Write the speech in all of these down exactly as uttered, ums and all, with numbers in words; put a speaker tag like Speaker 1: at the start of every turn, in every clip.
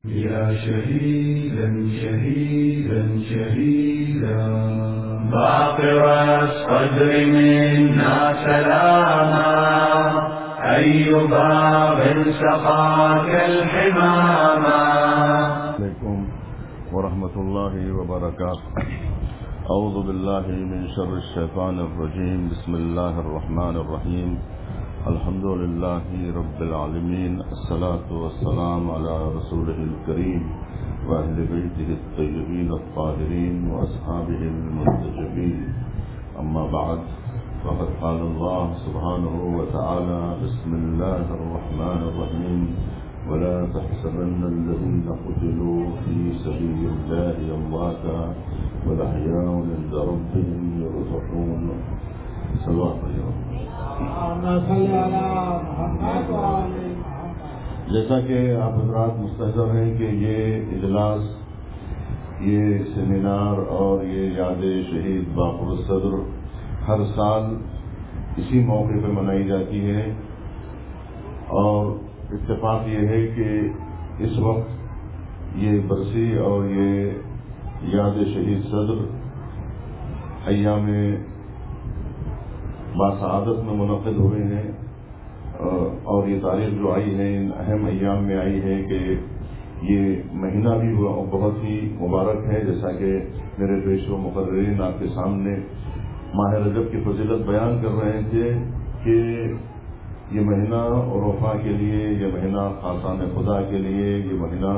Speaker 1: يا شهيدا شهيدا شهيدا باقر الصدر منا سلاما أي باب سقاك الحماما.
Speaker 2: عليكم ورحمة الله وبركاته. أعوذ بالله من شر الشيطان الرجيم. بسم الله الرحمن الرحيم. الحمد لله رب العالمين. الصلاة والسلام على رسوله الكريم وأهل بيته الطيبين الطاهرين وأصحابه المنتجبين. أما بعد، فقد قال الله سبحانه وتعالى: بسم الله الرحمن الرحيم. ولا تحسبن الذين قتلوا في سبيل الله أمواتا بل أحياء عند ربهم يرزقون. صلى الله عليه وسلم. جیسا کہ آپ حضرات مستحضر ہیں کہ یہ اجلاس، یہ سیمینار اور یہ یاد شہید باقر الصدر ہر سال اسی موقع پہ منائی جاتی ہے، اور اتفاق یہ ہے کہ اس وقت یہ برسی اور یہ یاد شہید صدر ایام باسعادت میں منعقد ہوئے ہیں، اور یہ تاریخ جو آئی ہے ان اہم ایام میں آئی ہے کہ یہ مہینہ بھی بہت ہی مبارک ہے. جیسا کہ میرے پیشوا مقررین آپ کے سامنے ماہ رجب کی فضیلت بیان کر رہے تھے کہ یہ مہینہ عرفاء کے لیے، یہ مہینہ خاصان خدا کے لیے، یہ مہینہ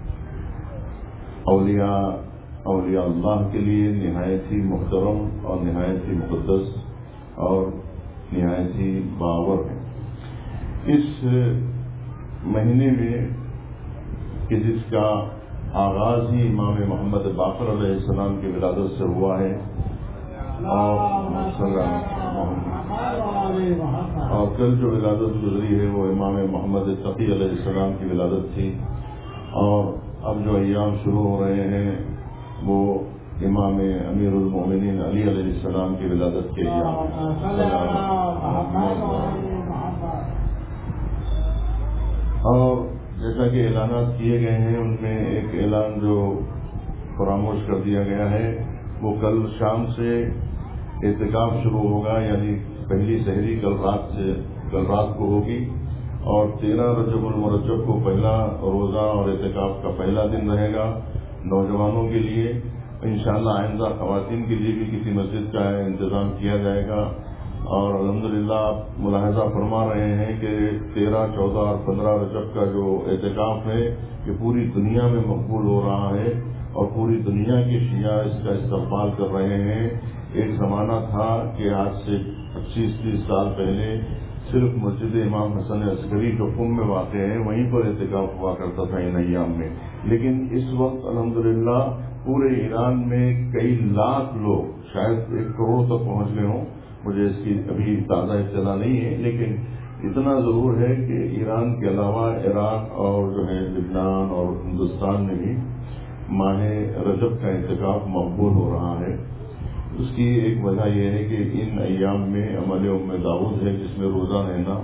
Speaker 2: اولیاء اولیاء اللہ کے لیے نہایت ہی محترم اور نہایت ہی مقدس اور نہایت ہی باور ہے. اس مہینے میں کہ جس کا آغاز ہی امام محمد باقر علیہ السلام کی ولادت سے ہوا ہے، اور اور کل جو ولادت گزری ہے وہ امام محمد تقی علیہ السلام کی ولادت تھی، اور اب جو ایام شروع ہو رہے ہیں وہ امام امیر المومنین علی علیہ السلام کی ولادت کے ایام. اور جیسا کہ اعلانات کیے گئے ہیں ان میں ایک اعلان جو فراموش کر دیا گیا ہے، وہ کل شام سے اعتکاف شروع ہوگا، یعنی پہلی سحری کل رات سے کل رات کو ہوگی، اور تیرہ رجب المرجب کو پہلا روزہ اور اعتکاف کا پہلا دن رہے گا نوجوانوں کے لیے. انشاءاللہ آئندہ خواتین کے لیے بھی کسی مسجد کا انتظام کیا جائے گا. اور الحمدللہ آپ ملاحظہ فرما رہے ہیں کہ تیرہ چودہ اور پندرہ رجب کا جو اعتکاف ہے یہ پوری دنیا میں مقبول ہو رہا ہے، اور پوری دنیا کے شیعہ اس کا استقبال کر رہے ہیں. ایک زمانہ تھا کہ آج سے پچیس تیس سال پہلے صرف مسجد امام حسن عسکری جو قم میں واقع ہے وہیں پر اعتکاف ہوا کرتا تھا ان ایام میں، لیکن اس وقت الحمدللہ پورے ایران میں کئی لاکھ لوگ، شاید ایک کروڑ تک پہنچ گئے ہوں، مجھے اس کی ابھی تازہ اطلاع نہیں ہے، لیکن اتنا ضرور ہے کہ ایران کے علاوہ عراق اور جو ہے لبنان اور ہندوستان میں بھی ماہ رجب کا اعتکاف مقبول ہو رہا ہے. اس کی ایک وجہ یہ ہے کہ ان ایام میں عمل ام داؤد ہے جس میں روزہ رہنا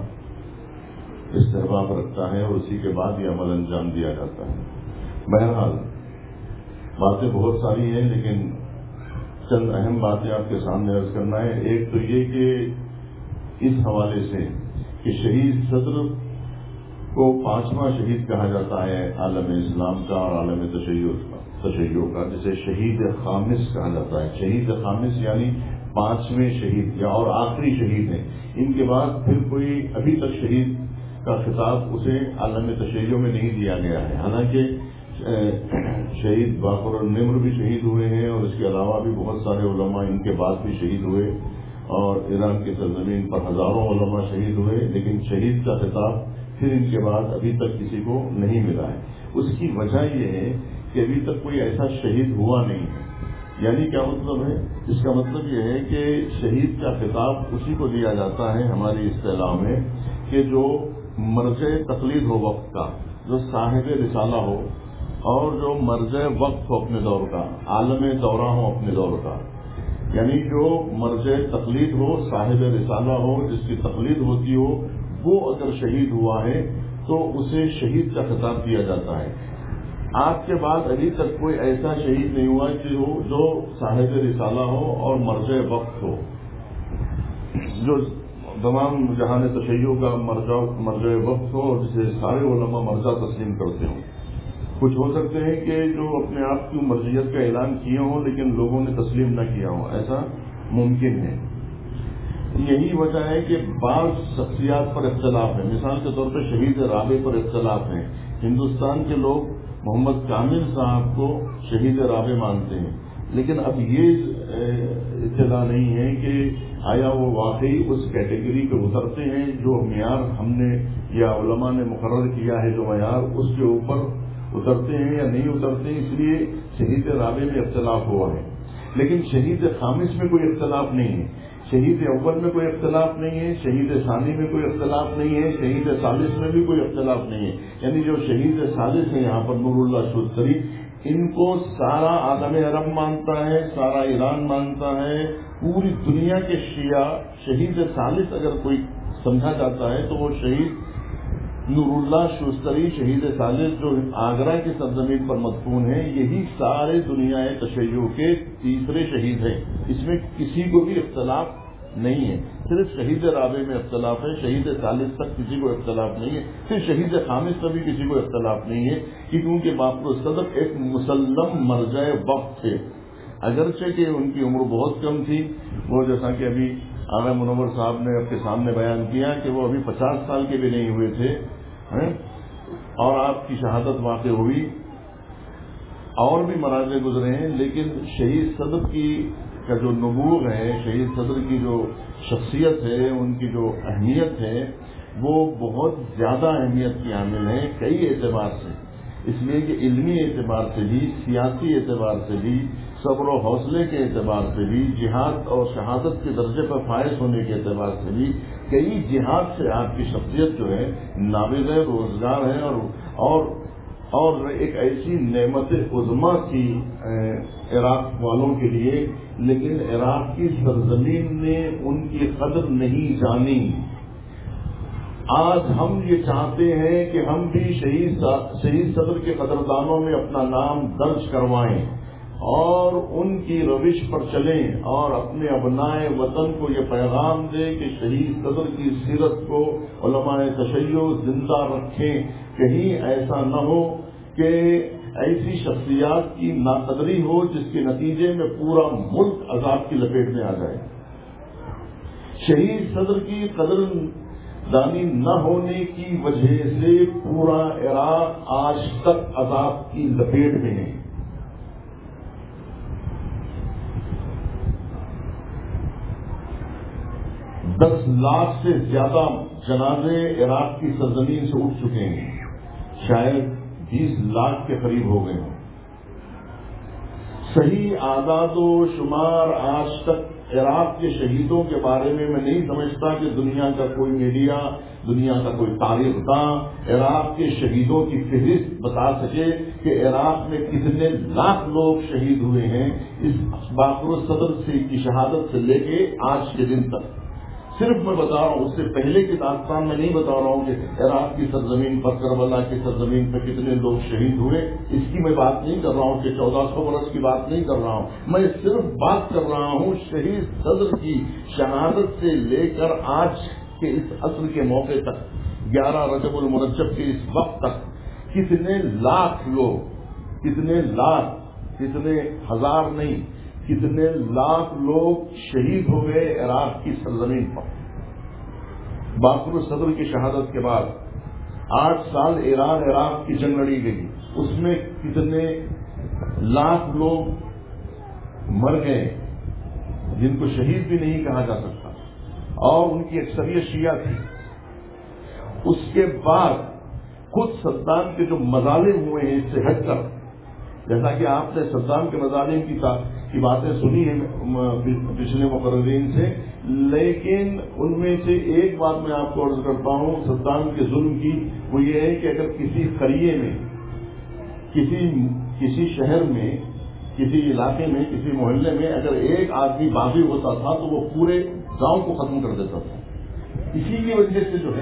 Speaker 2: استحباب رکھتا ہے، اور اسی کے بعد یہ عمل انجام دیا جاتا ہے. بہرحال باتیں بہت ساری ہیں، لیکن چند اہم باتیں آپ کے سامنے عرض کرنا ہے. ایک تو یہ کہ اس حوالے سے کہ شہید صدر کو پانچواں شہید کہا جاتا ہے عالم اسلام کا اور عالم تشیع کا تشیع کا جسے شہید خامس کہا جاتا ہے. شہید خامس یعنی پانچویں شہید یا اور آخری شہید ہیں. ان کے بعد پھر کوئی ابھی تک شہید کا خطاب اسے عالم تشیع میں نہیں دیا گیا ہے. حالانکہ شہید باقر النمر بھی شہید ہوئے ہیں، اور اس کے علاوہ بھی بہت سارے علماء ان کے بعد بھی شہید ہوئے، اور ایران کی سرزمین پر ہزاروں علماء شہید ہوئے، لیکن شہید کا خطاب پھر ان کے بعد ابھی تک کسی کو نہیں ملا ہے. اس کی وجہ یہ ہے کہ ابھی تک کوئی ایسا شہید ہوا نہیں ہے. یعنی کیا مطلب ہے؟ اس کا مطلب یہ ہے کہ شہید کا خطاب اسی کو دیا جاتا ہے ہماری اصطلاح میں کہ جو مرجع تقلید ہو وقت کا، جو صاحب رسالہ ہو، اور جو مرجع وقت ہو اپنے دور کا، عالم دورہ ہو اپنے دور کا. یعنی جو مرجع تقلید ہو، صاحب رسالہ ہو، جس کی تقلید ہوتی ہو، وہ اگر شہید ہوا ہے تو اسے شہید کا خطاب دیا جاتا ہے. آپ کے بعد ابھی تک کوئی ایسا شہید نہیں ہوا جو جو صاحب رسالہ ہو اور مرجع وقت ہو، جو تمام جہان تشیع کا مرجع مرجع وقت ہو اور جسے سارے علماء مرجع تسلیم کرتے ہوں۔ کچھ ہو سکتے ہیں کہ جو اپنے آپ کی مرجعیت کا اعلان کیے ہوں لیکن لوگوں نے تسلیم نہ کیا ہو، ایسا ممکن ہے۔ یہی وجہ ہے کہ بعض شخصیات پر اختلاف ہے، مثال کے طور پر شہید رابع پر اختلاف ہے۔ ہندوستان کے لوگ محمد کامل صاحب کو شہید رابع مانتے ہیں، لیکن اب یہ اطلاع نہیں ہے کہ آیا وہ واقعی اس کیٹیگری پہ اترتے ہیں جو معیار ہم نے یا علماء نے مقرر کیا ہے، جو معیار اس کے اوپر اترتے ہیں یا نہیں اترتے ہیں۔ اس لیے شہید رابع میں اختلاف ہوا ہے، لیکن شہید خامس میں کوئی اختلاف نہیں ہے، شہید اول میں کوئی اختلاف نہیں ہے، شہید ثانی میں کوئی اختلاف نہیں ہے، شہید ثالث میں بھی کوئی اختلاف نہیں ہے۔ یعنی جو شہید ثالث ہیں یہاں پر نور اللہ شوستری، ان کو سارا عالم عرب مانتا ہے، سارا ایران مانتا ہے، پوری دنیا کے شیعہ شہید ثالث اگر کوئی سمجھا جاتا ہے تو وہ شہید نور اللہ شوستری شہید ثالث جو آگرہ کی سرزمین پر مدفون ہیں، یہی سارے دنیا تشیع کے تیسرے شہید ہیں۔ اس میں کسی کو بھی اختلاف نہیں ہے، صرف شہید رابع میں اختلاف ہے، شہید ثالث تک کسی کو اختلاف نہیں ہے، صرف شہید خامس میں بھی کسی کو اختلاف نہیں ہے، کیونکہ باقر الصدر ایک مسلم مرجع وقت تھے، اگرچہ کہ ان کی عمر بہت کم تھی۔ وہ جیسا کہ ابھی آغا منور صاحب نے آپ کے سامنے بیان کیا کہ وہ ابھی پچاس سال کے بھی نہیں ہوئے تھے اور آپ کی شہادت واقع ہوئی، اور بھی مراحل گزرے ہیں، لیکن شہید صدر کی کا جو نبوغ ہے، شہید صدر کی جو شخصیت ہے، ان کی جو اہمیت ہے، وہ بہت زیادہ اہمیت کی حامل ہے کئی اعتبار سے، اس لیے کہ علمی اعتبار سے بھی، سیاسی اعتبار سے بھی، صبر و حوصلے کے اعتبار سے بھی، جہاد اور شہادت کے درجے پر فائز ہونے کے اعتبار سے بھی، کئی جہاد سے آپ کی شخصیت جو ہے نابغ ہے، روزگار ہے، اور اور اور ایک ایسی نعمت عظمیٰ تھی عراق والوں کے لیے، لیکن عراق کی سرزمین نے ان کی قدر نہیں جانی۔ آج ہم یہ چاہتے ہیں کہ ہم بھی شہید شہید صدر کے قدردانوں میں اپنا نام درج کروائیں اور ان کی روش پر چلیں اور اپنے ابنائے وطن کو یہ پیغام دیں کہ شہید صدر کی سیرت کو علماء تشیع زندہ رکھیں۔ کہیں ایسا نہ ہو کہ ایسی شخصیات کی ناقدری ہو جس کے نتیجے میں پورا ملک عذاب کی لپیٹ میں آ جائے۔ شہید صدر کی قدر دانی نہ ہونے کی وجہ سے پورا عراق آج تک عذاب کی لپیٹ میں ہے۔ دس لاکھ سے زیادہ جنازے عراق کی سرزمین سے اٹھ چکے ہیں، شاید بیس لاکھ کے قریب ہو گئے ہیں۔ صحیح اعداد و شمار آج تک عراق کے شہیدوں کے بارے میں میں نہیں سمجھتا کہ دنیا کا کوئی میڈیا، دنیا کا کوئی تاریخ داں عراق کے شہیدوں کی فہرست بتا سکے کہ عراق میں کتنے لاکھ لوگ شہید ہوئے ہیں اس باقر الصدر سے کی شہادت سے لے کے آج کے دن تک۔ صرف میں بتا رہا ہوں، اس سے پہلے کی داستان میں نہیں بتا رہا ہوں کہ عراق کی سرزمین پر، کربلا کی سرزمین پر کتنے لوگ شہید ہوئے، اس کی میں بات نہیں کر رہا ہوں کہ چودہ سو برس کی بات نہیں کر رہا ہوں، میں صرف بات کر رہا ہوں شہید صدر کی شہادت سے لے کر آج کے اس عصر کے موقع تک، گیارہ رجب المرجب کے اس وقت تک کتنے لاکھ لوگ، کتنے لاکھ، کتنے ہزار نہیں، کتنے لاکھ لوگ شہید ہو گئے عراق کی سرزمین پر۔ باقر الصدر کی شہادت کے بعد آٹھ سال ایران عراق کی جنگ لڑی گئی، اس میں کتنے لاکھ لوگ مر گئے جن کو شہید بھی نہیں کہا جا سکتا، اور ان کی اکثریت شیعہ تھی۔ اس کے بعد خود صدام کے جو مظالم ہوئے ہیں اس سے ہٹ کر، جیسا کہ آپ نے صدام کے مظالم کی کی باتیں سنی ہیں پچھلے مقررین سے، لیکن ان میں سے ایک بات میں آپ کو عرض کرتا ہوں صدام کے ظلم کی، وہ یہ ہے کہ اگر کسی قریے میں، کسی کسی شہر میں، کسی علاقے میں، کسی محلے میں اگر ایک آدمی باغی ہوتا تھا تو وہ پورے گاؤں کو ختم کر دیتا تھا۔ اسی کی وجہ سے جو ہے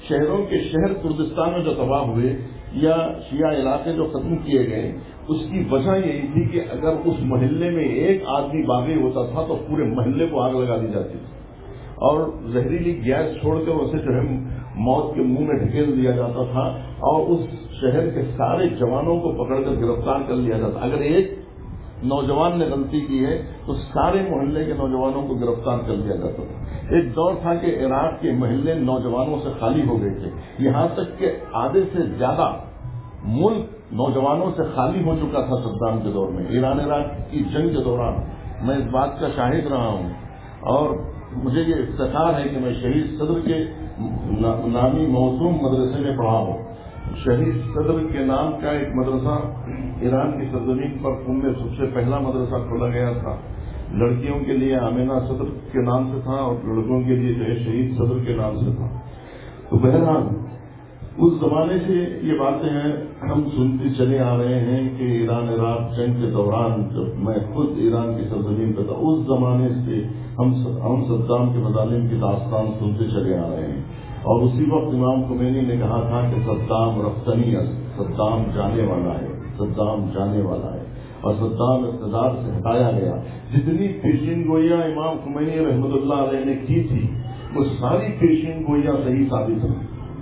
Speaker 2: شہروں کے شہر کردستان میں جو تباہ ہوئے یا شیعہ علاقے جو ختم کیے گئے، اس کی وجہ یہی تھی کہ اگر اس محلے میں ایک آدمی باغی ہوتا تھا تو پورے محلے کو آگ لگا دی جاتی تھی اور زہریلی گیس چھوڑ کر اسے جو ہے موت کے منہ میں ڈھکیل دیا جاتا تھا اور اس شہر کے سارے جوانوں کو پکڑ کر گرفتار کر لیا جاتا۔ اگر ایک نوجوان نے غلطی کی ہے تو سارے محلے کے نوجوانوں کو گرفتار کر لیا جاتا تھا۔ ایک دور تھا کہ عراق کے محلے نوجوانوں سے خالی ہو گئے تھے، یہاں تک کہ آدھے سے زیادہ ملک نوجوانوں سے خالی ہو چکا تھا صدام کے دور میں۔ ایران عراق کی جنگ کے دوران میں اس بات کا شاہد رہا ہوں اور مجھے یہ افتخار ہے کہ میں شہید صدر کے نامی موسوم مدرسے میں پڑھا ہوں۔ شہید صدر کے نام کا ایک مدرسہ ایران کی سرزمین پر ان میں سب سے پہلا مدرسہ کھولا گیا تھا۔ لڑکیوں کے لیے آمینہ صدر کے نام سے تھا اور لڑکوں کے لیے جو ہے شہید صدر کے نام سے تھا۔ تو بہرحال اس زمانے سے یہ باتیں ہیں ہم سنتے چلے آ رہے ہیں کہ ایران عراق جنگ کے دوران جب میں خود ایران کی سرزمین پہ تھا اس زمانے سے ہم ہم صدام کے مظالم کی داستان سنتے چلے آ رہے ہیں اور اسی وقت امام خمینی نے کہا تھا کہ صدام رفتنی است، صدام جانے والا ہے، صدام جانے والا ہے اور صدام اقتدار سے ہٹایا گیا۔ جتنی پیشین گوئیاں امام خمینی رحمۃ اللہ علیہ نے کی تھی وہ ساری پیشین گوئیاں صحیح ثابت ہوئی۔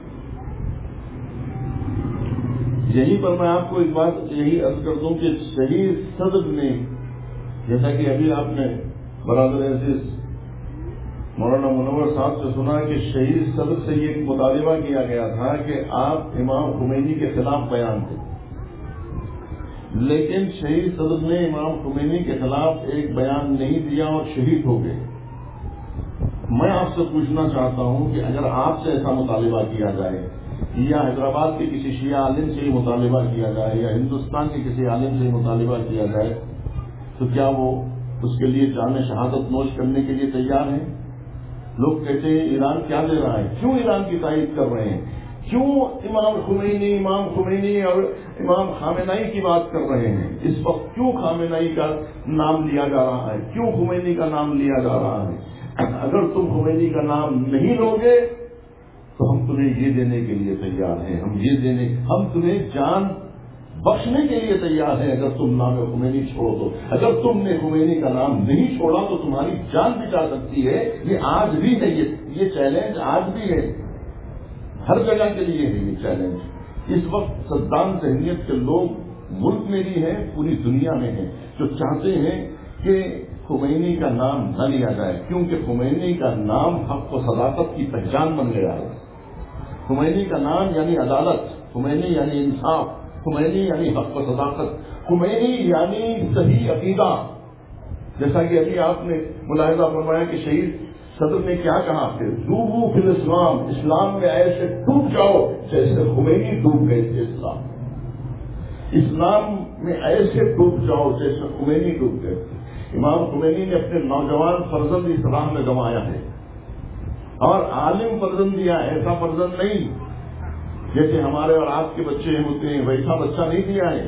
Speaker 2: یہیں پر میں آپ کو ایک بات یہی عرض کر دوں کہ شہید صدر نے، جیسا کہ ابھی آپ نے برادر عزیز مولانا منور صاحب سے سنا کہ شہید صدر سے یہ مطالبہ کیا گیا تھا کہ آپ امام خمینی کے خلاف بیان دیں، لیکن شہید صدر نے امام خمینی کے خلاف ایک بیان نہیں دیا اور شہید ہو گئے۔ میں آپ سے پوچھنا چاہتا ہوں کہ اگر آپ سے ایسا مطالبہ کیا جائے یا حیدرآباد کے کسی شیعہ عالم سے ہی مطالبہ کیا جائے یا ہندوستان کے کسی عالم سے ہی مطالبہ کیا جائے تو کیا وہ اس کے لیے جان شہادت نوش کرنے کے لیے تیار ہیں؟ لوگ کہتے ہیں ایران کیا دے رہا ہے، کیوں ایران کی تائید کر رہے ہیں، کیوں امام خمینی امام خمینی اور امام خامنہئی کی بات کر رہے ہیں، اس وقت کیوں خامنہئی کا نام لیا جا رہا ہے، کیوں خمینی کا نام لیا جا رہا ہے؟ اگر تم خمینی کا نام نہیں لوگے تو ہم تمہیں یہ دینے کے لیے تیار ہیں، ہم یہ دینے ہم تمہیں جان بخشنے کے لیے تیار ہیں اگر تم نام خمینی چھوڑ دو۔ اگر تم نے خمینی کا نام نہیں چھوڑا تو تمہاری جان بھی جا سکتی ہے۔ یہ آج بھی ہے، یہ یہ چیلنج آج بھی ہے، ہر جگہ کے لیے ہے یہ چیلنج۔ اس وقت صدام ذہنیت کے لوگ ملک میں بھی ہیں، پوری دنیا میں ہیں، جو چاہتے ہیں کہ خمینی کا نام نہ لیا جائے کیونکہ خمینی کا نام حق و صداقت کی پہچان بن گیا ہے۔ خمینی کا نام یعنی عدالت، خمینی یعنی انصاف، خمینی یعنی حق و صداقت، خمینی یعنی صحیح عقیدہ۔ جیسا کہ ابھی آپ نے ملاحظہ فرمایا کہ شہید صدر نے کیا کہا کہ ڈوبو فی الاسلام، اسلام میں ایسے ڈوب جاؤ جیسے خمینی ڈوب گئے تھے اسلام اسلام میں ایسے ڈوب جاؤ جیسے خمینی ڈوب گئے تھے۔ امام خمینی نے اپنے نوجوان فرزند اسلام میں گنوایا ہے اور عالم فرزند دیا، ایسا فرزند نہیں جیسے ہمارے اور آپ کے بچے ہوتے ہیں ویسا بچہ نہیں دیا ہے،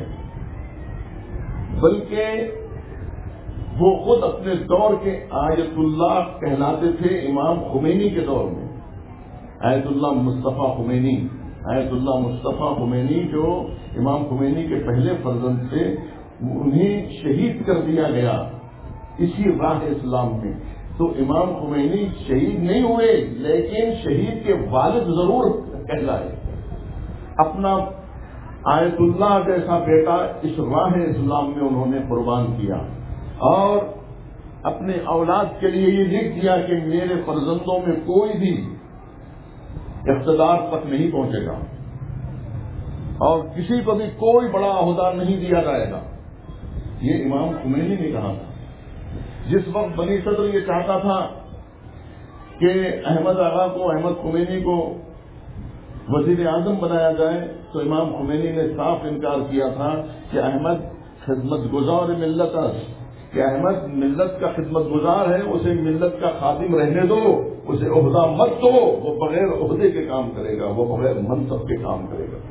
Speaker 2: بلکہ وہ خود اپنے دور کے آیت اللہ کہلاتے تھے۔ امام خمینی کے دور میں آیت اللہ مصطفیٰ خمینی آیت اللہ مصطفیٰ خمینی جو امام خمینی کے پہلے فرزند تھے، انہیں شہید کر دیا گیا اسی راہ اسلام میں۔ تو امام خمینی شہید نہیں ہوئے لیکن شہید کے والد ضرور کہلائے۔ اپنا آیت اللہ جیسا بیٹا اس راہ اسلام میں انہوں نے قربان کیا اور اپنے اولاد کے لیے یہ لکھ دیا کہ میرے فرزندوں میں کوئی بھی اقتدار تک نہیں پہنچے گا اور کسی کو بھی کوئی بڑا عہدہ نہیں دیا جائے گا۔ یہ امام خمینی نے کہا تھا۔ جس وقت بنی صدر یہ چاہتا تھا کہ احمد آغا کو احمد خمینی کو وزیر اعظم بنایا جائے تو امام خمینی نے صاف انکار کیا تھا کہ احمد خدمت گزار ملت است، کہ احمد ملت کا خدمت گزار ہے، اسے ملت کا خادم رہنے دو، اسے عہدہ مت دو، وہ بغیر عہدے کے کام کرے گا، وہ بغیر منصب کے کام کرے گا،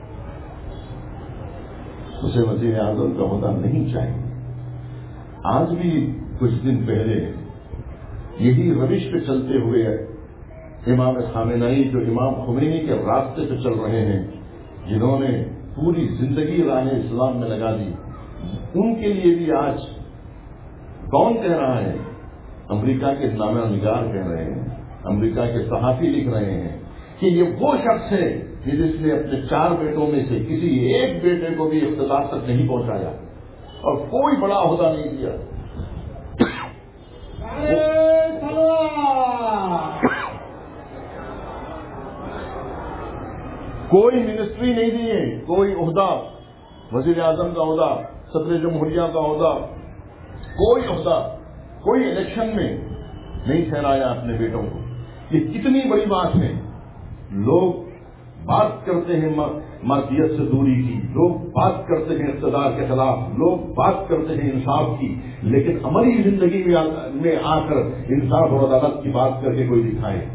Speaker 2: اسے وزیر اعظم کا عہدہ نہیں چاہیے۔ آج بھی کچھ دن پہلے یہی روش پہ چلتے ہوئے امام خامنہئی جو امام خمینی کے راستے پہ چل رہے ہیں، جنہوں نے پوری زندگی راہ اسلام میں لگا دی، ان کے لیے بھی آج کون کہہ رہا ہے؟ امریکہ کے نامہ نگار کہہ رہے ہیں، امریکہ کے صحافی لکھ رہے ہیں کہ یہ وہ شخص ہے کہ جس نے اپنے چار بیٹوں میں سے کسی ایک بیٹے کو بھی اقتدار تک نہیں پہنچایا اور کوئی بڑا عہدہ نہیں دیا۔ کوئی منسٹری نہیں دی ہے، کوئی عہدہ، وزیر اعظم کا عہدہ، صدر جمہوریہ کا عہدہ، کوئی عہدہ، کوئی الیکشن میں نہیں ٹھہرایا اپنے بیٹوں کو۔ یہ کتنی بڑی بات ہے۔ لوگ بات کرتے ہیں مادیت سے دوری کی، لوگ بات کرتے ہیں اقتدار کے خلاف، لوگ بات کرتے ہیں انصاف کی، لیکن ہماری زندگی میں آ کر انصاف اور عدالت کی بات کر کے کوئی دکھائے۔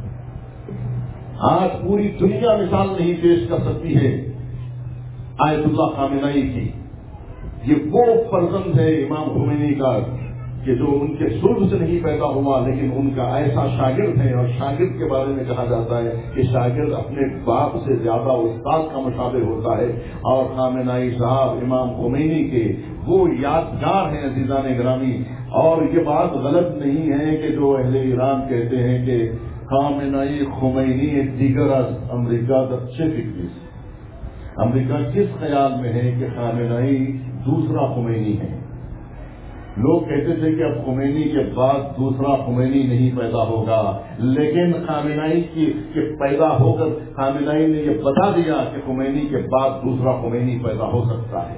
Speaker 2: آج پوری دنیا مثال نہیں پیش کر سکتی ہے آیت اللہ خامنہئی کی۔ یہ وہ فرزند ہے امام خمینی کا کہ جو ان کے سلب سے نہیں پیدا ہوا، لیکن ان کا ایسا شاگرد ہے، اور شاگرد کے بارے میں کہا جاتا ہے کہ شاگرد اپنے باپ سے زیادہ استاد کا مشابہ ہوتا ہے، اور خامنہئی صاحب امام خمینی کے وہ یادگار ہیں عزیزان گرامی۔ اور یہ بات غلط نہیں ہے کہ جو اہل ایران کہتے ہیں کہ خامنہئی خمینی دیگر از امریکہ اچھے فکری سے۔ امریکہ کس خیال میں ہے کہ خامنہئی دوسرا خمینی ہے؟ لوگ کہتے تھے کہ اب خمینی کے بعد دوسرا خمینی نہیں پیدا ہوگا، لیکن خامنہئی کی کہ پیدا ہو کر خامنہئی نے یہ بتا دیا کہ خمینی کے بعد دوسرا خمینی پیدا ہو سکتا ہے،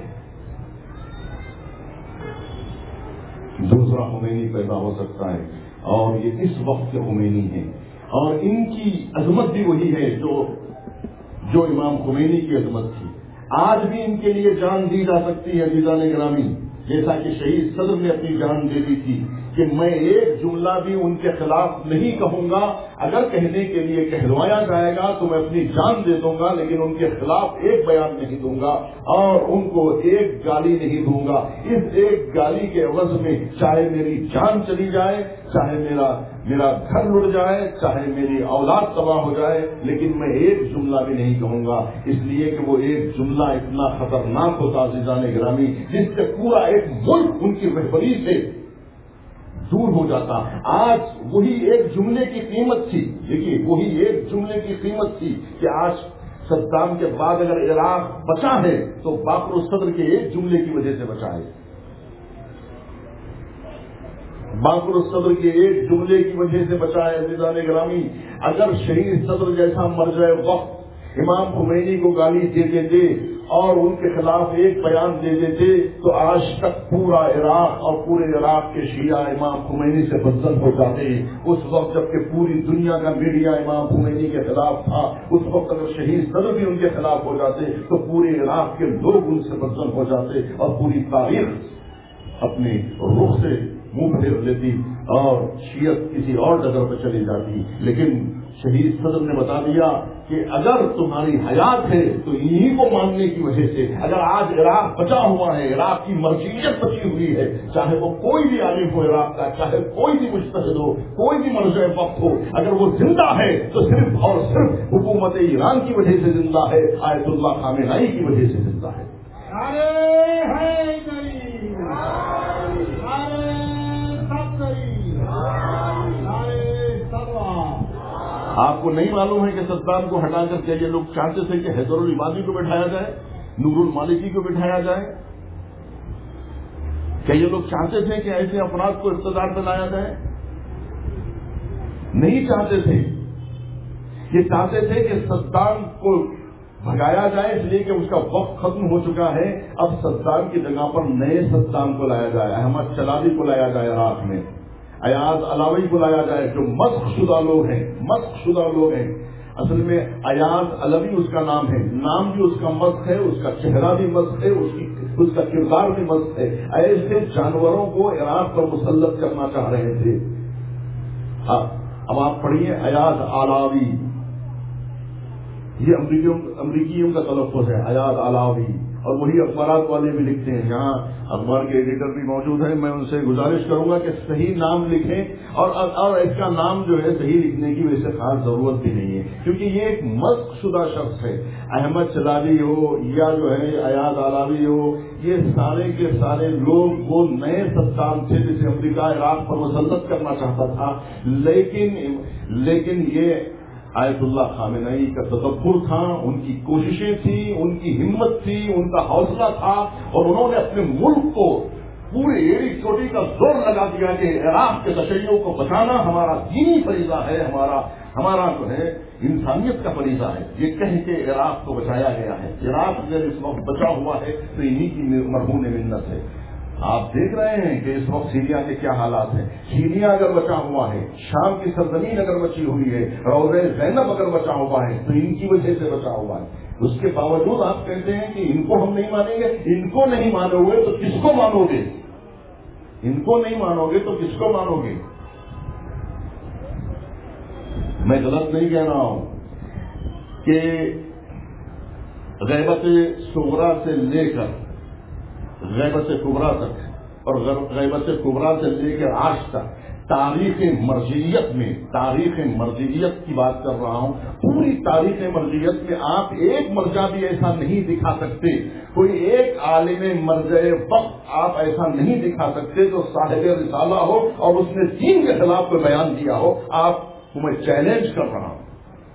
Speaker 2: دوسرا خمینی پیدا ہو سکتا ہے، اور یہ اس وقت کے خمینی ہیں، اور ان کی عظمت بھی وہی ہے جو جو امام خمینی کی عظمت تھی۔ آج بھی ان کے لیے جان دی جا سکتی ہے عزیزان گرامی، جیسا کہ شہید صدر نے اپنی جان دے دی تھی کہ میں ایک جملہ بھی ان کے خلاف نہیں کہوں گا، اگر کہنے کے لیے کہلوایا جائے گا تو میں اپنی جان دے دوں گا، لیکن ان کے خلاف ایک بیان نہیں دوں گا اور ان کو ایک گالی نہیں دوں گا۔ اس ایک گالی کے عوض میں چاہے میری جان چلی جائے، چاہے میرا میرا گھر لٹ جائے، چاہے میری اولاد تباہ ہو جائے، لیکن میں ایک جملہ بھی نہیں کہوں گا، اس لیے کہ وہ ایک جملہ اتنا خطرناک ہوتا عزیزان گرامی جس سے پورا ایک ملک ان کی رہبری سے دور ہو جاتا۔ آج وہی ایک جملے کی قیمت تھی، دیکھیے وہی ایک جملے کی قیمت تھی کہ آج صدام کے بعد اگر عراق بچا ہے تو باقر الصدر کے ایک جملے کی وجہ سے بچا ہے، باقر الصدر کے ایک جملے کی وجہ سے بچا ہے عزیزان گرامی۔ اگر شہید صدر جیسا مرجع وقت امام خمینی کو گالی دے دیتے اور ان کے خلاف ایک بیان دے دیتے تو آج تک پورا عراق اور پورے عراق کے شیعہ امام خمینی سے بدزن ہو جاتے۔ اس وقت جبکہ پوری دنیا کا میڈیا امام خمینی کے خلاف تھا، اس وقت اگر شہید صدر بھی ان کے خلاف ہو جاتے تو پورے عراق کے لوگ ان سے بدزن ہو جاتے اور پوری تاریخ اپنے رخ سے منہ پھیر لیتی اور شیعت کسی اور جگہ پہ چلی جاتی۔ لیکن شہید صدر نے بتا دیا کہ اگر تمہاری حیات ہے تو انہی کو ماننے کی وجہ سے، اگر آج عراق بچا ہوا ہے، عراق کی مرجعیت بچی ہوئی ہے، چاہے وہ کوئی بھی عالم ہو عراق کا، چاہے کوئی بھی مجتہد ہو، کوئی بھی مرجع وقت ہو، اگر وہ زندہ ہے تو صرف اور صرف حکومت ایران کی وجہ سے زندہ ہے، آیت اللہ خامنہئی کی وجہ سے زندہ ہے۔ آپ کو نہیں معلوم ہے کہ صدام کو ہٹا کر کے یہ لوگ چاہتے تھے کہ حیدر العبادی کو بٹھایا جائے، نور المالکی کو بٹھایا جائے؟ کیا یہ لوگ چاہتے تھے کہ ایسے افراد کو اقتدار پہ لایا جائے؟ نہیں چاہتے تھے، یہ چاہتے تھے کہ صدام کو بھگایا جائے، اس لیے کہ اس کا وقت ختم ہو چکا ہے، اب صدام کی جگہ پر نئے صدام کو لایا جائے، احمد چلابی کو لایا جائے عراق میں، ایاز علاوی کو لایا جائے، جو مسخ شدہ لوگ ہیں، مسخ شدہ لوگ ہیں۔ اصل میں ایاز علوی اس کا نام ہے، نام بھی اس کا مسخ ہے، اس کا چہرہ بھی مسخ ہے، اس کی اس کا کردار بھی مسخ ہے۔ ایسے جانوروں کو عراق پر مسلط کرنا چاہ رہے تھے۔ اب آپ پڑھیے ایاز علاوی، یہ امریکیوں امریکیوں کا تلفظ ہے حیات علاوی، اور وہی اخبارات والے بھی لکھتے ہیں. یہاں اخبار کے ایڈیٹر بھی موجود ہیں، میں ان سے گزارش کروں گا کہ صحیح نام لکھیں، اور اور اس کا نام جو ہے صحیح لکھنے کی ویسے خاص ضرورت بھی نہیں ہے، کیونکہ یہ ایک مسخ شدہ شخص ہے. احمد چلالی ہو یا جو ہے حیات علاوی ہو، یہ سارے کے سارے لوگ وہ نئے صدام تھے جسے امریکہ عراق پر مسلط کرنا چاہتا تھا، لیکن لیکن یہ آیت اللہ خامنئی کا تدبر تھا، ان کی کوششیں تھیں، ان کی ہمت تھی، ان کا حوصلہ تھا، اور انہوں نے اپنے ملک کو پورے ایڑی چوٹی کا زور لگا دیا کہ عراق کے تشیعوں کو بچانا ہمارا دینی فریضہ ہے، ہمارا ہمارا جو ہے انسانیت کا فریضہ ہے. یہ کہہ کے عراق کو بچایا گیا ہے. عراق اگر اس وقت بچا ہوا ہے تو انہی کی مرہون منت ہے. آپ دیکھ رہے ہیں کہ اس وقت سیریا کے کیا حالات ہیں. سیریا اگر بچا ہوا ہے، شام کی سرزمین اگر بچی ہوئی ہے، روضہ زینب اگر بچا ہوا ہے تو ان کی وجہ سے بچا ہوا ہے. اس کے باوجود آپ کہتے ہیں کہ ان کو ہم نہیں مانیں گے. ان کو نہیں مانو گے تو کس کو مانو گے؟ ان کو نہیں مانو گے تو کس کو مانو گے؟ میں غلط نہیں کہہ رہا ہوں کہ غیبت صغریٰ سے لے کر غیبت کبریٰ تک اور غیبت کبریٰ سے لے کر آج تک تاریخ مرجعیت میں تاریخ مرجعیت کی بات کر رہا ہوں. پوری تاریخ مرجعیت میں آپ ایک مرجع بھی ایسا نہیں دکھا سکتے، کوئی ایک عالم مرجع وقت آپ ایسا نہیں دکھا سکتے جو صاحب رسالہ ہو اور اس نے دین کے خلاف کوئی بیان دیا ہو. آپ کو میں چیلنج کر رہا ہوں.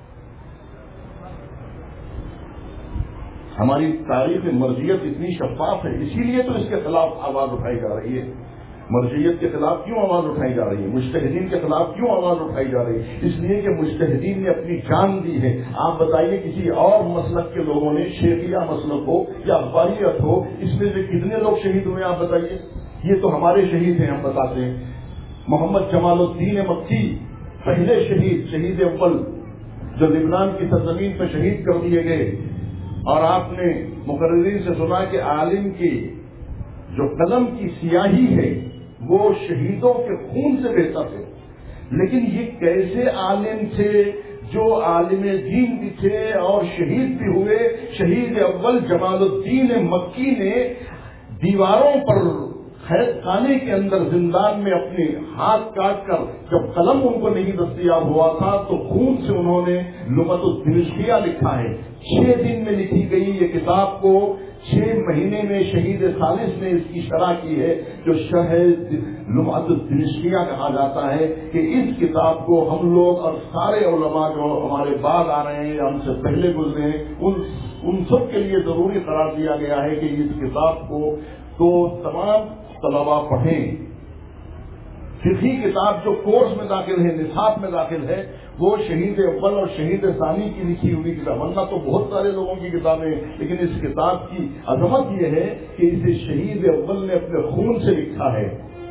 Speaker 2: ہماری تاریخ مرجعیت اتنی شفاف ہے، اسی لیے تو اس کے خلاف آواز اٹھائی جا رہی ہے. مرجعیت کے خلاف کیوں آواز اٹھائی جا رہی ہے؟ مجتہدین کے خلاف کیوں آواز اٹھائی جا رہی ہے؟ اس لیے کہ مجتہدین نے اپنی جان دی ہے. آپ بتائیے کسی اور مسلک کے لوگوں نے، شیعیہ مسلک ہو یا اخباریت ہو، اس میں سے کتنے لوگ شہید ہوئے آپ بتائیے. یہ تو ہمارے شہید ہیں، ہم بتاتے ہیں. محمد جمال الدین مکی پہلے شہید شہید اول جو لبنان کی سرزمین پہ شہید کر دیے گئے. اور آپ نے مقررین سے سنا کہ عالم کی جو قلم کی سیاہی ہے وہ شہیدوں کے خون سے بہتر ہے. لیکن یہ کیسے عالم تھے جو عالم دین بھی تھے اور شہید بھی ہوئے. شہید اول جمال الدین مکی نے دیواروں پر خیر خانے کے اندر زندان میں اپنے ہاتھ کاٹ کر، جب قلم ان کو نہیں دستیاب ہوا تھا تو خون سے انہوں نے لغت الدمشقیہ لکھا ہے. چھ دن میں لکھی گئی یہ کتاب کو چھ مہینے میں شہید ثالث نے اس کی شرح کی ہے، جو شرح لغت الدمشقیہ کہا جاتا ہے. کہ اس کتاب کو ہم لوگ اور سارے علماء جو ہمارے بعد آ رہے ہیں، ہم سے پہلے گزرے ہیں، ان ان سب کے لیے ضروری قرار دیا گیا ہے کہ اس کتاب کو تو تمام طلبا پڑھیں. فقہی کتاب جو کورس میں داخل ہے، نصاب میں داخل ہے، وہ شہید اول اور شہید ثانی کی لکھی ہوئی کتاب. ورنہ تو بہت سارے لوگوں کی کتابیں، لیکن اس کتاب کی عظمت یہ ہے کہ اسے شہید اول نے اپنے خون سے لکھا ہے.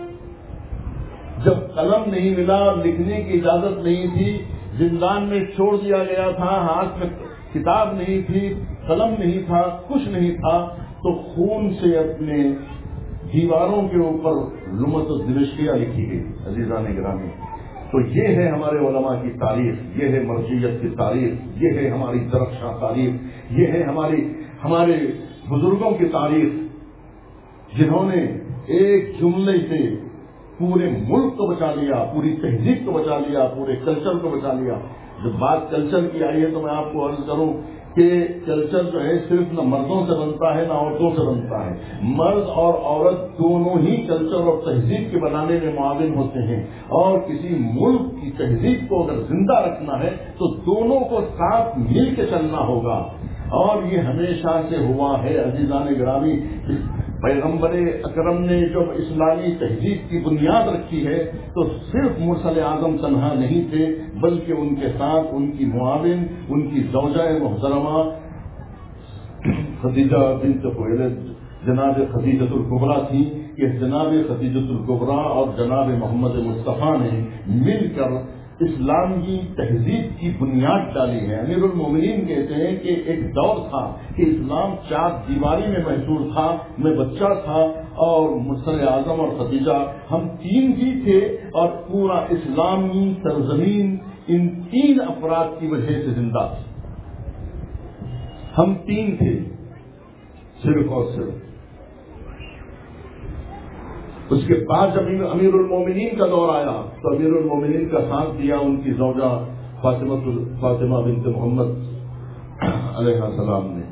Speaker 2: جب قلم نہیں ملا، لکھنے کی اجازت نہیں تھی، زندان میں چھوڑ دیا گیا تھا، ہاتھ میں کتاب نہیں تھی، قلم نہیں تھا، کچھ نہیں تھا، تو خون سے اپنے دیواروں کے اوپر لغت الدمشقیہ لکھی گئی. عزیزان گرامی، تو یہ ہے ہمارے علماء کی تاریخ، یہ ہے مرجعیت کی تاریخ، یہ ہے ہماری درخشاں تاریخ، یہ ہے ہماری ہمارے بزرگوں کی تاریخ، جنہوں نے ایک جملے سے پورے ملک کو بچا لیا، پوری تہذیب کو بچا لیا، پورے کلچر کو بچا لیا. جب بات کلچر کی آئی ہے تو میں آپ کو عرض کروں کہ کلچر جو ہے صرف نہ مردوں سے بنتا ہے نہ عورتوں سے بنتا ہے. مرد اور عورت دونوں ہی کلچر اور تہذیب کے بنانے میں معاون ہوتے ہیں، اور کسی ملک کی تہذیب کو اگر زندہ رکھنا ہے تو دونوں کو ساتھ مل کے چلنا ہوگا. اور یہ ہمیشہ سے ہوا ہے. عزیزان گرامی، پیغمبر اکرم نے جب اسلامی تہذیب کی بنیاد رکھی ہے تو صرف مرسل اعظم تنہا نہیں تھے، بلکہ ان کے ساتھ ان کی معاون، ان کی زوجہ محترمہ خدیجہ بنت خویلد جناب خدیجۃ الکبریٰ تھی. کہ جناب خدیجۃ الکبریٰ اور جناب محمد مصطفیٰ نے مل کر اسلامی تہذیب کی بنیاد ڈالی ہے. امیر المومنین کہتے ہیں کہ ایک دور تھا کہ اسلام چار دیواری میں محصور تھا. میں بچہ تھا اور مرسل اعظم اور خدیجہ، ہم تین ہی تھے، اور پورا اسلامی سرزمین ان تین افراد کی وجہ سے زندہ تھی. ہم تین تھے صرف اور صرف. اس کے بعد جب امیر المومنین کا دور آیا تو امیر المومنین کا ساتھ دیا ان کی زوجہ فاطمہ فاطمہ بنت محمد علیہ السلام نے.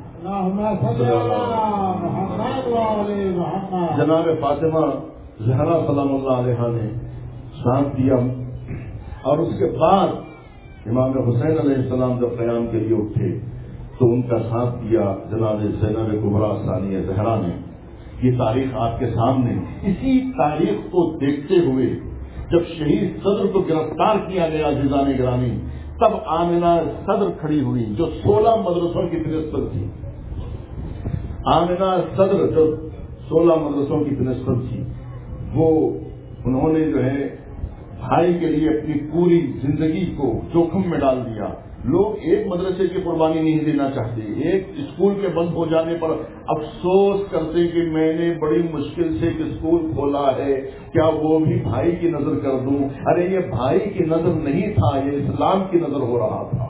Speaker 2: جناب فاطمہ زہرا سلام اللہ علیہ نے ساتھ دیا. اور اس کے بعد امام حسین علیہ السلام جب قیام کے لیے اٹھے تو ان کا ساتھ دیا جناب زینب کبریٰ ثانیہ زہرا نے. یہ تاریخ آپ کے سامنے. اسی تاریخ کو دیکھتے ہوئے جب شہید صدر کو گرفتار کیا گیا عزیزان گرامی, تب آمنہ صدر کھڑی ہوئی جو سولہ مدرسوں کی پرنسپل تھی. آمنہ صدر جو سولہ مدرسوں کی پرنسپل تھی, وہ انہوں نے جو ہے بھائی کے لیے اپنی پوری زندگی کو جوخم میں ڈال دیا. لوگ ایک مدرسے کی قربانی نہیں دینا چاہتے. ایک اسکول کے بند ہو جانے پر افسوس کرتے کہ میں نے بڑی مشکل سے ایک اسکول کھولا ہے, کیا وہ بھی بھائی کی نظر کر دوں؟ ارے یہ بھائی کی نظر نہیں تھا, یہ اسلام کی نظر ہو رہا تھا.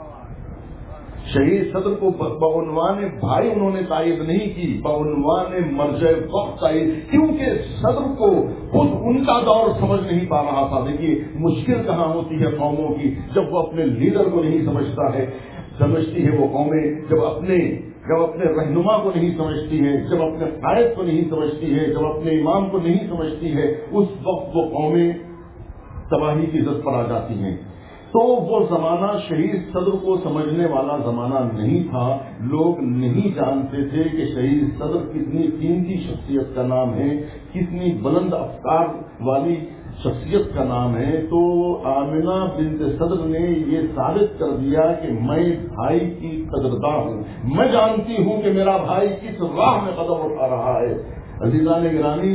Speaker 2: شہید صدر کو بعنوان بھائی انہوں نے تائید نہیں کی, بعنوان مرجع وقت تائید, کیونکہ صدر کو خود ان کا دور سمجھ نہیں پا رہا تھا. دیکھیے مشکل کہاں ہوتی ہے قوموں کی, جب وہ اپنے لیڈر کو نہیں سمجھتا ہے سمجھتی ہے وہ قومیں, جب اپنے جب اپنے رہنما کو نہیں سمجھتی ہے, جب اپنے قائد کو نہیں سمجھتی ہے, جب اپنے امام کو نہیں سمجھتی ہے, اس وقت وہ قومیں تباہی کی زد پر آ جاتی ہیں. تو وہ زمانہ شہید صدر کو سمجھنے والا زمانہ نہیں تھا. لوگ نہیں جانتے تھے کہ شہید صدر کتنی قیمتی شخصیت کا نام ہے, کتنی بلند افکار والی شخصیت کا نام ہے. تو آمنہ بنت صدر نے یہ ثابت کر دیا کہ میں بھائی کی قدرداں ہوں, میں جانتی ہوں کہ میرا بھائی کس راہ میں قدم اٹھا رہا ہے. عزیزان گرامی,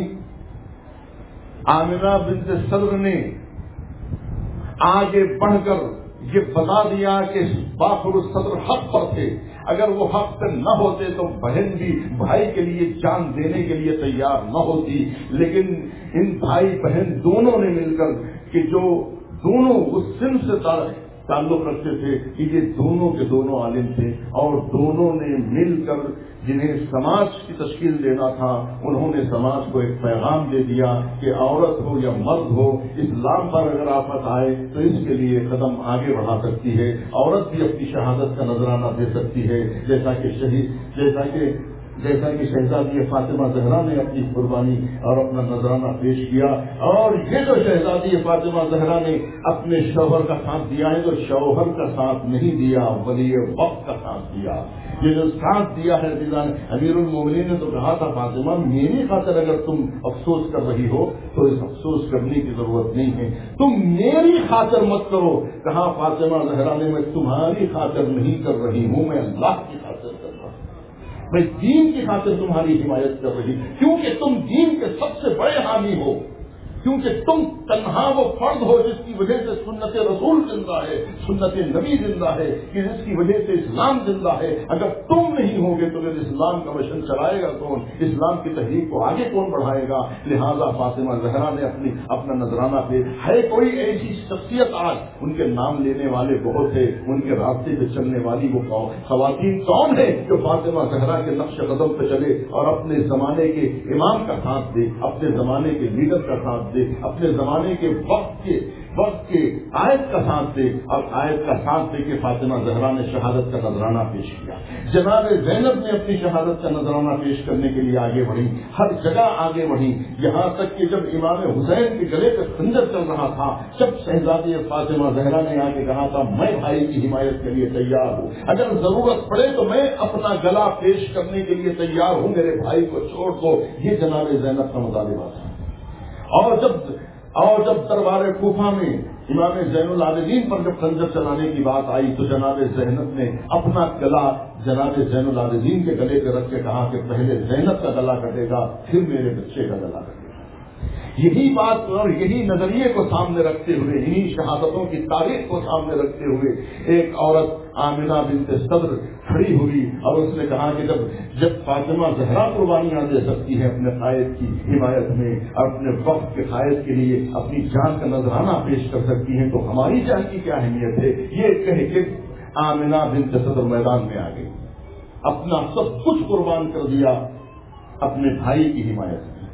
Speaker 2: آمنہ بنت صدر نے آگے بڑھ کر یہ بتا دیا کہ باخر صدر حق پر تھے. اگر وہ حق پر نہ ہوتے تو بہن بھی بھائی کے لیے جان دینے کے لیے تیار نہ ہوتی. لیکن ان بھائی بہن دونوں نے مل کر کہ جو دونوں اس سن سے تعلق رکھتے تھے کہ یہ دونوں کے دونوں عالم تھے, اور دونوں نے مل کر جنہیں سماج کی تشکیل دینا تھا انہوں نے سماج کو ایک پیغام دے دیا کہ عورت ہو یا مرد ہو, اسلام پر اگر آفت آئے تو اس کے لیے قدم آگے بڑھا سکتی ہے. عورت بھی اپنی شہادت کا نذرانہ دے سکتی ہے, جیسا کہ شہید جیسا کہ جیسا کہ شہزادی فاطمہ زہرا نے اپنی قربانی اور اپنا نذرانہ پیش کیا. اور یہ جو شہزادی فاطمہ زہرا نے اپنے شوہر کا ساتھ دیا ہے, تو شوہر کا ساتھ نہیں دیا, ولی وقت کا ساتھ دیا. یہ جو ساتھ دیا ہے امیر المومنین نے تو کہا تھا فاطمہ میری خاطر اگر تم افسوس کر رہی ہو تو اس افسوس کرنے کی ضرورت نہیں ہے, تم میری خاطر مت کرو. کہا فاطمہ زہرا نے میں تمہاری خاطر نہیں کر رہی ہوں, میں اللہ کی خاطر کر رہا ہوں, میں دین کی خاطر تمہاری حمایت کر رہی, کیونکہ تم دین کے سب سے بڑے حامی ہو, کیونکہ تم تنہا وہ فرد ہو جس کی وجہ سے سنت رسول زندہ ہے, سنت نبی زندہ ہے, کہ جس کی وجہ سے اسلام زندہ ہے. اگر تم نہیں ہوگے تو پھر اسلام کا مشن چلائے گا کون, اسلام کی تحریک کو آگے کون بڑھائے گا. لہذا فاطمہ زہرا نے اپنی اپنا نذرانہ پہ ہے. کوئی ایسی شخصیت آج ان کے نام لینے والے بہت ہے, ان کے راستے پہ چلنے والی وہ خواتین کون ہے جو فاطمہ زہرا کے نقش قدم پہ چلے اور اپنے زمانے کے امام کا ساتھ دے, اپنے زمانے کے لیڈر کا ساتھ دے, اپنے زمانے کے وقت کے وقت کے آیت کا ساتھ دے, اور آیت کا ساتھ دے کہ فاطمہ زہرا نے شہادت کا نذرانہ پیش کیا. جناب زینب نے اپنی شہادت کا نذرانہ پیش کرنے کے لیے آگے بڑھی, ہر جگہ آگے بڑھی, یہاں تک کہ جب امام حسین کے گلے پہ خنجر چل رہا تھا, جب شہزادی فاطمہ زہرا نے آگے کہا تھا میں بھائی کی حمایت کے لیے تیار ہوں, اگر ضرورت پڑے تو میں اپنا گلا پیش کرنے کے لیے تیار ہوں, میرے بھائی کو چھوڑ دو, یہ جناب زینب کا مطالبہ تھا. اور جب اور جب دربار کوفہ میں امام زین العابدین پر جب خنجر چلانے کی بات آئی تو جناب زینب نے اپنا گلا جناب زین العابدین کے گلے پہ رکھ کے کہا کہ پہلے زینب کا گلا کٹے گا پھر میرے بچے کا گلا کٹے گا. یہی بات اور یہی نظریے کو سامنے رکھتے ہوئے, یہی شہادتوں کی تاریخ کو سامنے رکھتے ہوئے ایک عورت آمنہ بنت صدر کھڑی ہوئی اور اس نے کہا کہ جب جب فاطمہ زہرا قربانیاں دے سکتی ہے اپنے قائد کی حمایت میں, اپنے وقت کے قائد کے لیے اپنی جان کا نذرانہ پیش کر سکتی ہیں, تو ہماری جان کی کیا اہمیت ہے. یہ کہہ کے آمنہ بنت صدر میدان میں آ گئی. اپنا سب کچھ قربان کر دیا اپنے بھائی کی حمایت میں۔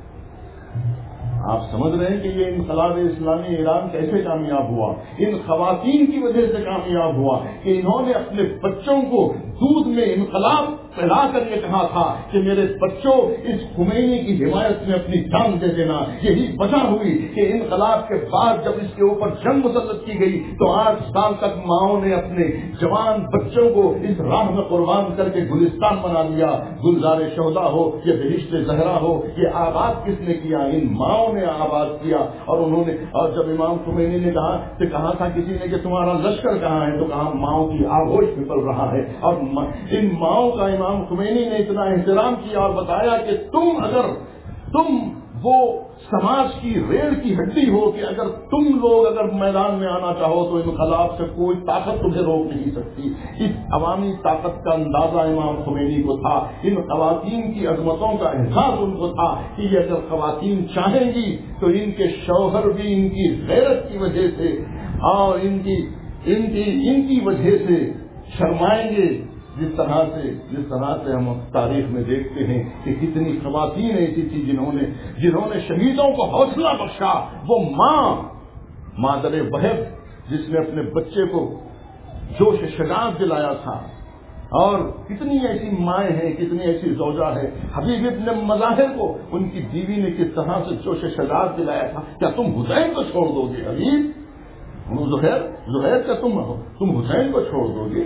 Speaker 2: آپ سمجھ رہے ہیں کہ یہ انقلاب اسلامی ایران کیسے کامیاب ہوا؟ ان خواتین کی وجہ سے کامیاب ہوا کہ انہوں نے اپنے بچوں کو دودھ میں انقلاب پھیلا کر یہ کہا تھا کہ میرے بچوں اس خمینی کی حمایت میں اپنی جان دے دینا۔ یہی وجہ ہوئی کہ انقلاب کے بعد جب اس کے اوپر جنگ مسلط کی گئی تو آٹھ سال تک ماؤں نے اپنے جوان بچوں کو اس راہ میں قربان کر کے گلستان بنا لیا۔ گلزار شہدا ہو یا بہشت زہرا ہو، یہ آباد کس نے کیا؟ ان ماؤں نے آباد کیا۔ اور انہوں نے اور جب امام خمینی نے کہا کہ کہا تھا کسی نے کہ تمہارا لشکر کہاں ہے، تو کہا ماؤں کی آغوش نکل رہا ہے۔ اور ان ماؤں کا امام خمینی نے اتنا احترام کیا اور بتایا کہ تم اگر تم وہ سماج کی ریڑھ کی ہڈی ہو کہ اگر تم لوگ اگر میدان میں آنا چاہو تو انقلاب سے کوئی طاقت تمہیں روک نہیں سکتی۔ اس عوامی طاقت کا اندازہ امام خمینی کو تھا، ان خواتین کی عظمتوں کا احساس ان کو تھا کہ یہ اگر خواتین چاہیں گی تو ان کے شوہر بھی ان کی غیرت کی وجہ سے اور ان کی ان کی ان کی وجہ سے شرمائیں گے۔ جس طرح سے جس طرح سے ہم تاریخ میں دیکھتے ہیں کہ کتنی خواتین ایسی تھی جنہوں نے جنہوں نے شہیدوں کو حوصلہ بخشا۔ وہ ماں مادر وہب جس نے اپنے بچے کو جوش شجاعت دلایا تھا، اور کتنی ایسی مائیں ہیں، کتنی ایسی زوجہ ہے۔ حبیب ابن مظاہر کو ان کی بیوی نے کس طرح سے جوش شجاعت دلایا تھا، کیا تم حسین کو چھوڑ دو گے حبیب؟ زہیر زہیر کیا تم تم حسین کو چھوڑ دو گے؟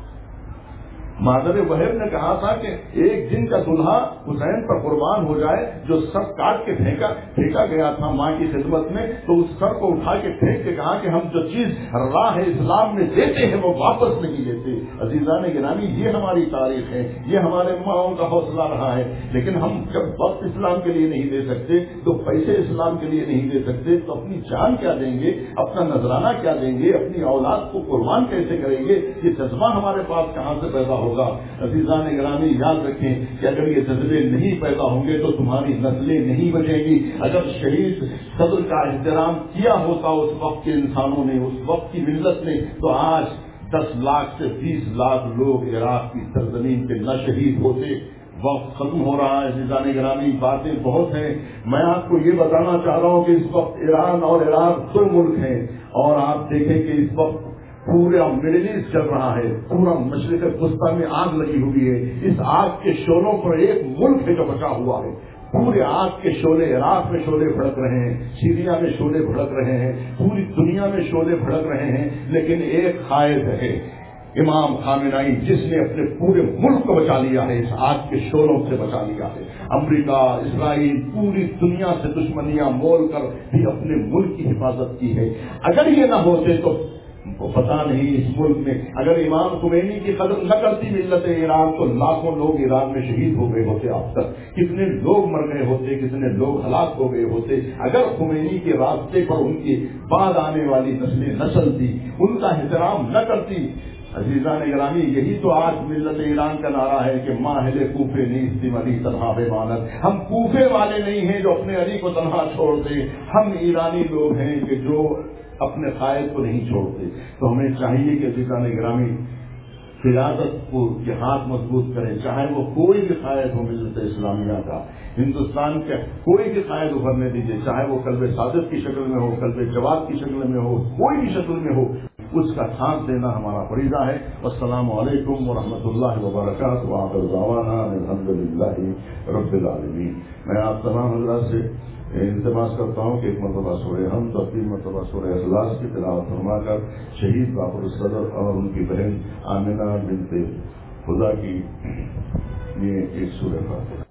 Speaker 2: مادر وہب نے کہا تھا کہ ایک دن کا دلہا حسین پر قربان ہو جائے جو سر کاٹ کے پھینکا پھینکا گیا تھا ماں کی خدمت میں، تو اس سر کو اٹھا کے پھینک کے کہا کہ ہم جو چیز راہ اسلام میں دیتے ہیں وہ واپس نہیں لیتے۔ عزیزان گرامی، یہ ہماری تاریخ ہے، یہ ہمارے ماؤں کا حوصلہ رہا ہے۔ لیکن ہم جب وقت اسلام کے لیے نہیں دے سکتے تو پیسے اسلام کے لیے نہیں دے سکتے تو اپنی جان کیا دیں گے، اپنا نذرانہ کیا دیں گے، اپنی اولاد کو قربان کیسے کریں گے؟ یہ جذبہ ہمارے پاس کہاں سے پیدا ہوگا؟ عزیزان گرامی، یاد رکھیں کہ اگر یہ جذبے نہیں پیدا ہوں گے تو تمہاری نسلیں نہیں بچیں گی۔ اگر شہید صدر کا احترام کیا ہوتا اس وقت کے انسانوں نے، اس وقت کی ملت نے، تو آج دس لاکھ سے بیس لاکھ لوگ عراق کی سرزمین پہ نہ شہید ہوتے۔ وقت ختم ہو رہا ہے عزیزان گرامی، باتیں بہت ہیں۔ میں آپ کو یہ بتانا چاہ رہا ہوں کہ اس وقت ایران اور عراق دو ملک ہیں، اور آپ دیکھیں کہ اس وقت پورا مڈل ایسٹ چل رہا ہے، پورا مشرق وسطیٰ میں آگ لگی ہوئی ہے۔ اس آگ کے شعلوں پر ایک ملک ہے جو بچا ہوا ہے۔ پورے آگ کے شعلے، عراق میں شعلے بھڑک رہے ہیں، سیریا میں شعلے بھڑک رہے ہیں، پوری دنیا میں شعلے بھڑک رہے ہیں، لیکن ایک قائد ہے، امام خامنائی، جس نے اپنے پورے ملک کو بچا لیا ہے، اس آگ کے شعلوں سے بچا لیا ہے۔ امریکہ، اسرائیل، پوری دنیا سے دشمنیاں مول کر بھی اپنے ملک کی حفاظت کی ہے۔ اگر یہ نہ ہوتے تو پتا نہیں اس ملک میں اگر امام خمینی کی قدر نہ کرتی ملت ایران تو لاکھوں لوگ ایران میں شہید ہو گئے ہوتے، اب تک کتنے لوگ مر گئے ہوتے، کتنے لوگ ہلاک ہو گئے ہوتے اگر خمینی کے راستے پر ان کے بعد آنے والی نسلیں نہ چلتی، ان کا احترام نہ کرتی۔ عزیزان گرامی، یہی تو آج ملت ایران کا نعرہ ہے کہ ماہل کوفے نیستیم علی تنہا بے مانت۔ ہم کوفے والے نہیں ہیں جو اپنے علی کو تنہا چھوڑ دیں، ہم ایرانی لوگ ہیں کہ جو اپنے قائد کو نہیں چھوڑتے۔ تو ہمیں چاہیے کہ عزیزان گرامی قیادت کو کے ہاتھ مضبوط کریں، چاہے وہ کوئی بھی قائد ہو ملت اسلامیہ کا، ہندوستان کا کوئی بھی قائد ابھرنے دیجیے، چاہے وہ قلب صادق کی شکل میں ہو، قلب جواد کی شکل میں ہو، کوئی بھی شکل میں ہو، اس کا ساتھ دینا ہمارا فریضہ ہے۔ السلام علیکم ورحمۃ اللہ وبرکاتہ۔ وآخر دعوانا الحمد للہ رب العالمین۔ میں آپ تمام حضرات سے التماس کرتا ہوں کہ ایک مرتبہ سورہ حمد اور تین مرتبہ سورہ اخلاص کی تلاوت فرما کر شہید باقر الصدر اور ان کی بہن آمنہ بنت خدا کی یہ ایک سورہ فاتحہ